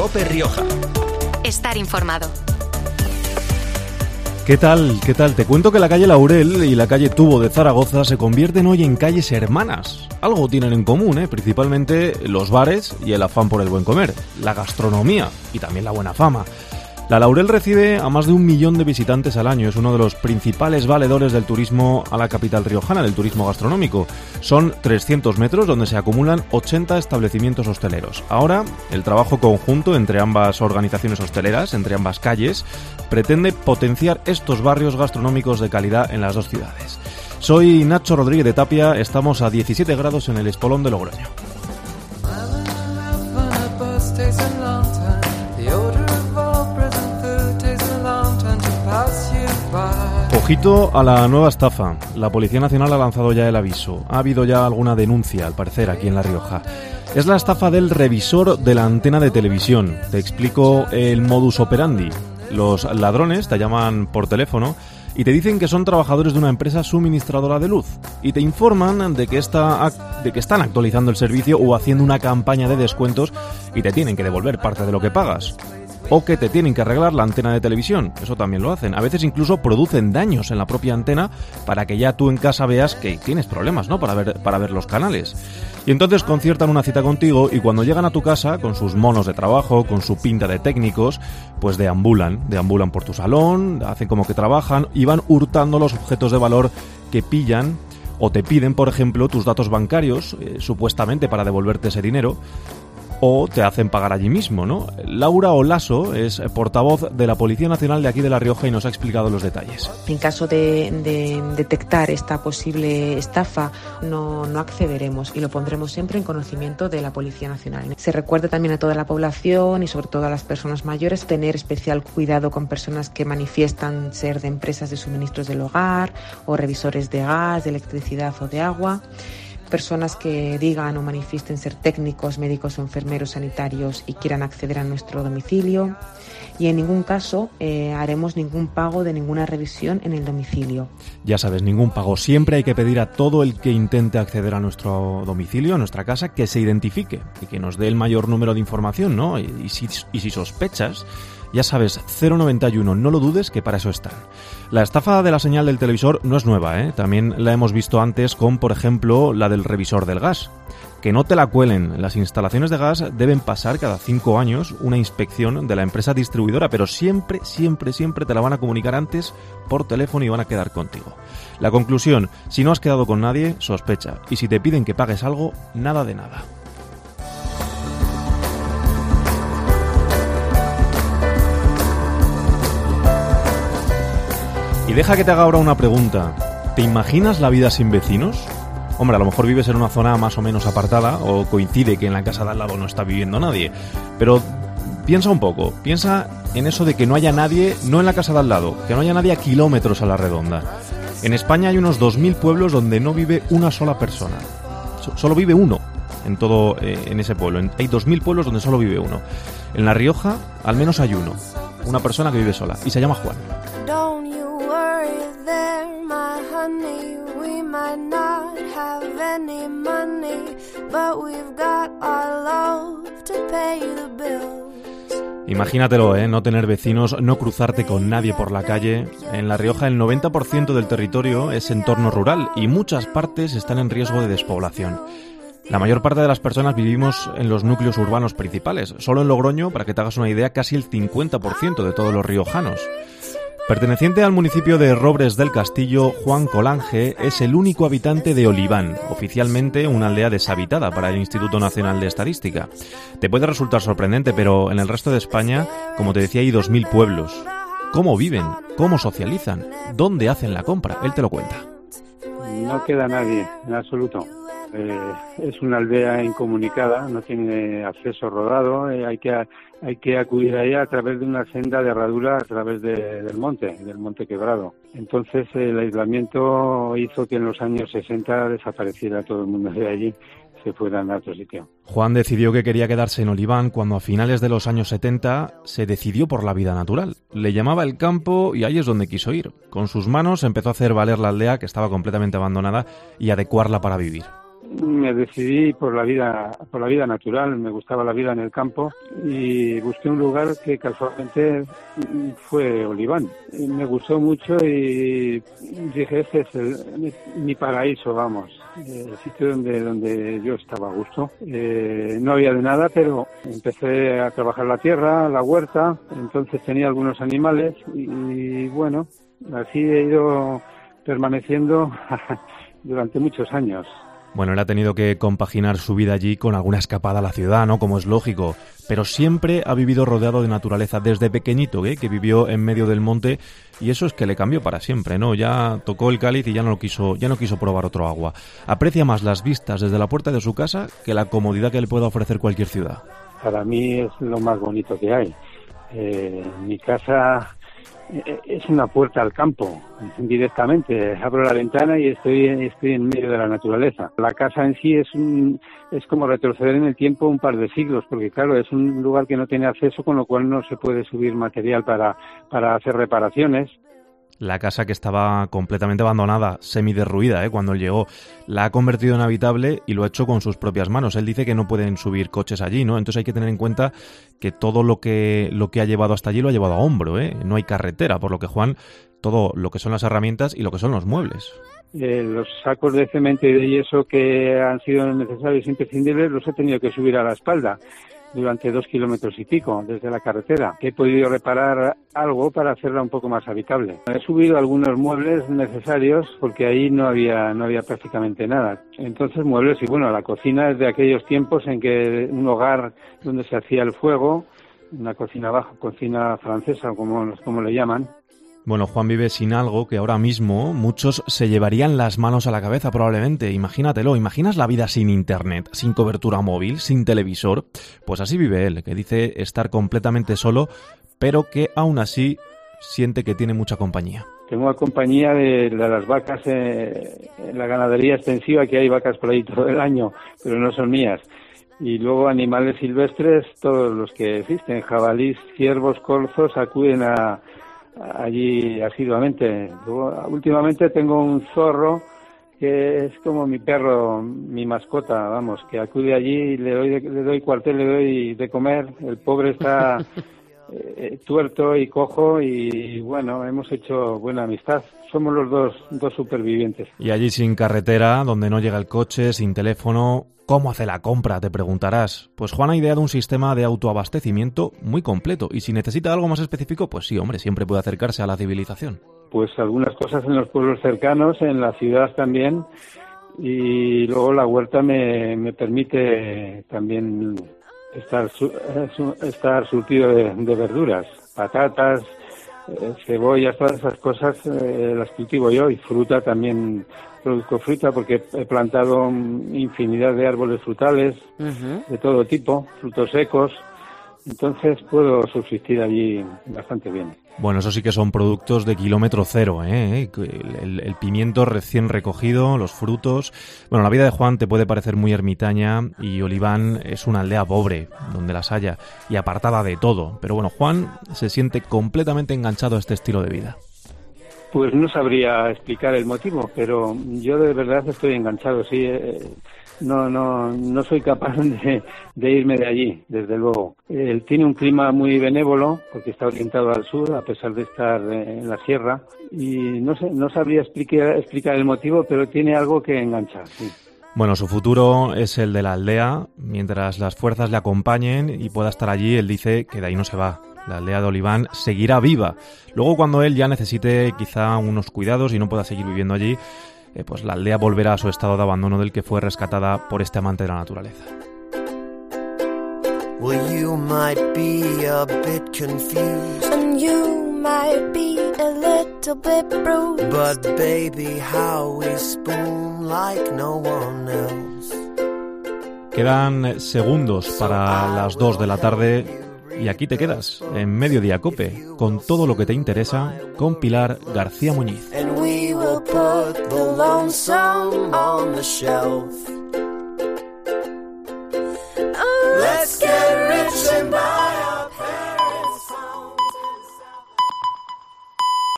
COPE Rioja. Estar informado. ¿Qué tal? Te cuento que la calle Laurel y la calle Tubo de Zaragoza se convierten hoy en calles hermanas. Algo tienen en común, principalmente los bares y el afán por el buen comer, la gastronomía y también la buena fama. La Laurel recibe a más de 1 millón de visitantes al año. Es uno de los principales valedores del turismo a la capital riojana, del turismo gastronómico. Son 300 metros donde se acumulan 80 establecimientos hosteleros. Ahora, el trabajo conjunto entre ambas organizaciones hosteleras, entre ambas calles, pretende potenciar estos barrios gastronómicos de calidad en las dos ciudades. Soy Nacho Rodríguez de Tapia, estamos a 17 grados en el Espolón de Logroño. Ojito a la nueva estafa. La Policía Nacional ha lanzado ya el aviso. Ha habido ya alguna denuncia, al parecer, aquí en La Rioja. Es la estafa del revisor de la antena de televisión. Te explico el modus operandi. Los ladrones te llaman por teléfono y te dicen que son trabajadores de una empresa suministradora de luz y te informan de que están actualizando el servicio o haciendo una campaña de descuentos y te tienen que devolver parte de lo que pagas. O que te tienen que arreglar la antena de televisión, eso también lo hacen. A veces incluso producen daños en la propia antena para que ya tú en casa veas que tienes problemas, ¿no? Para ver los canales. Y entonces conciertan una cita contigo y cuando llegan a tu casa, con sus monos de trabajo, con su pinta de técnicos, pues deambulan por tu salón, hacen como que trabajan y van hurtando los objetos de valor que pillan o te piden, por ejemplo, tus datos bancarios, supuestamente para devolverte ese dinero, o te hacen pagar allí mismo, ¿no? Laura Olaso es portavoz de la Policía Nacional de aquí de La Rioja y nos ha explicado los detalles. En caso de detectar esta posible estafa, no accederemos y lo pondremos siempre en conocimiento de la Policía Nacional. Se recuerda también a toda la población y sobre todo a las personas mayores tener especial cuidado con personas que manifiestan ser de empresas de suministros del hogar o revisores de gas, de electricidad o de agua. Personas que digan o manifiesten ser técnicos, médicos o enfermeros sanitarios y quieran acceder a nuestro domicilio. Y en ningún caso haremos ningún pago de ninguna revisión en el domicilio. Ya sabes, ningún pago. Siempre hay que pedir a todo el que intente acceder a nuestro domicilio, a nuestra casa, que se identifique y que nos dé el mayor número de información, ¿no? Y si sospechas, ya sabes, 091, no lo dudes que para eso están. La estafa de la señal del televisor no es nueva, También la hemos visto antes con, por ejemplo, la del revisor del gas. Que no te la cuelen. Las instalaciones de gas deben pasar cada 5 años una inspección de la empresa distribuidora, pero siempre te la van a comunicar antes por teléfono y van a quedar contigo. La conclusión, si no has quedado con nadie, sospecha. Y si te piden que pagues algo, nada de nada. Y deja que te haga ahora una pregunta. ¿Te imaginas la vida sin vecinos? Hombre, a lo mejor vives en una zona más o menos apartada o coincide que en la casa de al lado no está viviendo nadie. Pero piensa un poco, piensa en eso de que no haya nadie, no en la casa de al lado, que no haya nadie a kilómetros a la redonda. En España hay unos 2.000 pueblos donde no vive una sola persona. Solo vive uno en ese pueblo. Hay 2.000 pueblos donde solo vive uno. En La Rioja al menos hay uno, una persona que vive sola y se llama Juan. Imagínatelo, no tener vecinos, no cruzarte con nadie por la calle. En La Rioja el 90% del territorio es entorno rural y muchas partes están en riesgo de despoblación. La mayor parte de las personas vivimos en los núcleos urbanos principales. Solo en Logroño, para que te hagas una idea, casi el 50% de todos los riojanos. Perteneciente al municipio de Robres del Castillo, Juan Colange es el único habitante de Oliván, oficialmente una aldea deshabitada para el Instituto Nacional de Estadística. Te puede resultar sorprendente, pero en el resto de España, como te decía, hay 2.000 pueblos. ¿Cómo viven? ¿Cómo socializan? ¿Dónde hacen la compra? Él te lo cuenta. No queda nadie, en absoluto. Es una aldea incomunicada, no tiene acceso rodado, hay que acudir a ella a través de una senda de herradura a través del monte quebrado. Entonces el aislamiento hizo que en los años 60 desapareciera todo el mundo de allí, se fueran a otro sitio. Juan decidió que quería quedarse en Oliván cuando a finales de los años 70 se decidió por la vida natural. Le llamaba el campo y ahí es donde quiso ir. Con sus manos empezó a hacer valer la aldea, que estaba completamente abandonada, y adecuarla para vivir. me decidí por la vida natural. Me gustaba la vida en el campo y busqué un lugar que casualmente fue Oliván. Me gustó mucho y dije, este es mi paraíso, vamos, el sitio donde yo estaba a gusto. No había de nada, pero empecé a trabajar la tierra, la huerta, entonces tenía algunos animales y bueno, así he ido permaneciendo durante muchos años. Bueno, él ha tenido que compaginar su vida allí con alguna escapada a la ciudad, ¿no? Como es lógico. Pero siempre ha vivido rodeado de naturaleza desde pequeñito, que vivió en medio del monte, y eso es que le cambió para siempre, ¿no? Ya tocó el cáliz y ya no quiso probar otro agua. Aprecia más las vistas desde la puerta de su casa que la comodidad que le pueda ofrecer cualquier ciudad. Para mí es lo más bonito que hay. Mi casa es una puerta al campo, directamente. Abro la ventana y estoy en medio de la naturaleza. La casa en sí es como retroceder en el tiempo un par de siglos, porque claro, es un lugar que no tiene acceso, con lo cual no se puede subir material para hacer reparaciones. La casa, que estaba completamente abandonada, semiderruida, cuando él llegó, la ha convertido en habitable y lo ha hecho con sus propias manos. Él dice que no pueden subir coches allí, ¿no? Entonces hay que tener en cuenta que todo lo que ha llevado hasta allí lo ha llevado a hombro, No hay carretera, por lo que Juan, todo lo que son las herramientas y lo que son los muebles. Los sacos de cemento y de yeso que han sido necesarios e imprescindibles los he tenido que subir a la espalda durante 2 kilómetros y pico desde la carretera. He podido reparar algo para hacerla un poco más habitable. He subido algunos muebles necesarios porque ahí no había prácticamente nada. Entonces muebles, y bueno, la cocina es de aquellos tiempos en que un hogar donde se hacía el fuego, una cocina baja, cocina francesa como le llaman. Bueno, Juan vive sin algo que ahora mismo muchos se llevarían las manos a la cabeza probablemente. Imagínatelo, ¿imaginas la vida sin internet, sin cobertura móvil, sin televisor? Pues así vive él, que dice estar completamente solo, pero que aún así siente que tiene mucha compañía. Tengo compañía de las vacas en la ganadería extensiva, que hay vacas por ahí todo el año, pero no son mías. Y luego animales silvestres, todos los que existen, jabalís, ciervos, corzos, acuden allí asiduamente. Luego, últimamente tengo un zorro que es como mi perro, mi mascota, vamos, que acude allí y le doy cuartel, le doy de comer. El pobre está tuerto y cojo y bueno, hemos hecho buena amistad. Somos los dos supervivientes. Y allí sin carretera, donde no llega el coche, sin teléfono, ¿cómo hace la compra?, te preguntarás. Pues Juan ha ideado un sistema de autoabastecimiento muy completo y si necesita algo más específico, pues sí, hombre, siempre puede acercarse a la civilización. Pues algunas cosas en los pueblos cercanos, en la ciudad también, y luego la huerta me permite también estar surtido de verduras, patatas, cebollas, todas esas cosas las cultivo yo, y fruta también. Produzco fruta porque he plantado infinidad de árboles frutales, de todo tipo, frutos secos, entonces puedo subsistir allí bastante bien. Bueno, eso sí que son productos de kilómetro cero, El pimiento recién recogido, los frutos. Bueno, la vida de Juan te puede parecer muy ermitaña y Oliván es una aldea pobre, donde las haya, y apartada de todo. Pero bueno, Juan se siente completamente enganchado a este estilo de vida. Pues no sabría explicar el motivo, pero yo de verdad estoy enganchado, sí. No soy capaz de irme de allí, desde luego. Él tiene un clima muy benévolo, porque está orientado al sur, a pesar de estar en la sierra, y no sabría explicar el motivo, pero tiene algo que engancha, sí. Bueno, su futuro es el de la aldea, mientras las fuerzas le acompañen y pueda estar allí, él dice que de ahí no se va. La aldea de Oliván seguirá viva. Luego, cuando él ya necesite quizá unos cuidados y no pueda seguir viviendo allí, pues la aldea volverá a su estado de abandono del que fue rescatada por este amante de la naturaleza. Well, you might be a bit confused, and you might be a little bit bruised, but baby, how we spoon like no one else. Quedan segundos para las 2 de la tarde y aquí te quedas, en Mediodía Cope, con todo lo que te interesa, con Pilar García Muñiz. And we will put the lonesome on the shelf.